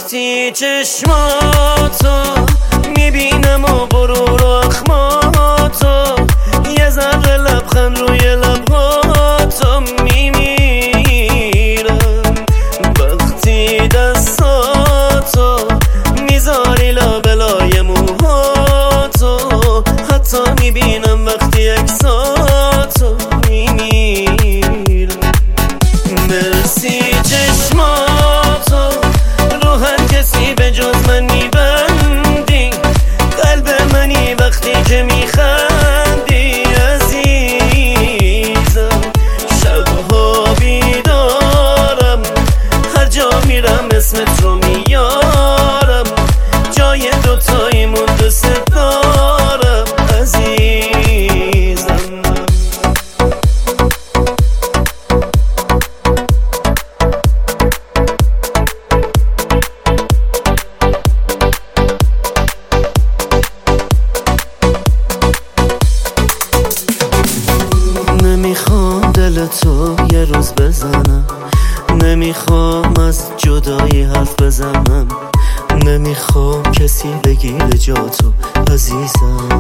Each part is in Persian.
وقتی چشماتو میبینم و برو اخماتو یه ذره لبخند روی لبهاتو میمیرم وقتی دستاتو میذاری لابلای موهاتو حتی میبینم وقتی عکساتو میمیرم مرسی چشماتو رو هر کسی به جز من میبندی قلب منی وقتی که میخندی عزیزم شبها بیدارم هر جا میرم اسمت رو میارم جای دوتاییمون دوست دارم عزیزم نمیخوام دل تو یه روز بزنم نمیخوام از جدایی حرف بزنم نمیخوام کسی بگیره جاتو عزیزم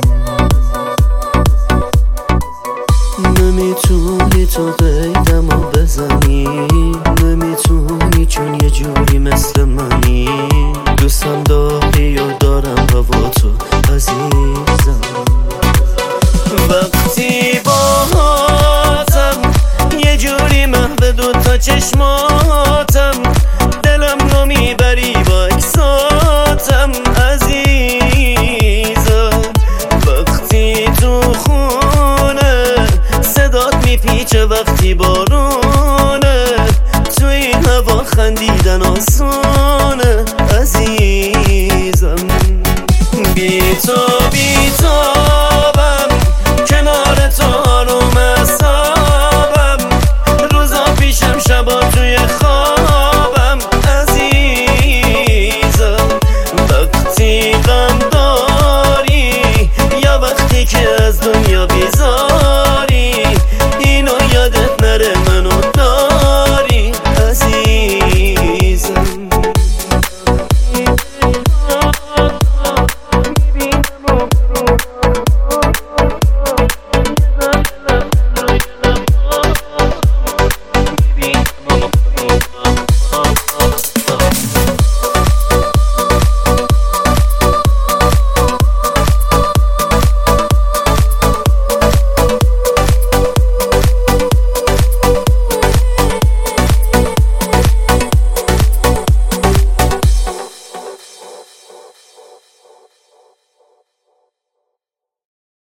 نمیتونی تو قیدمو بزنی نمیتونی چون یه جوری مثل منی دوستم داری و دارم هوا تو عزیزم وقتی باهاتم یه جوری محو دوتا چشماتم دلم رو میبری با اکساتم عزیزم وقتی تو خونه صدات میپیچه وقتی بارونه تو این هوا خندیدن آسون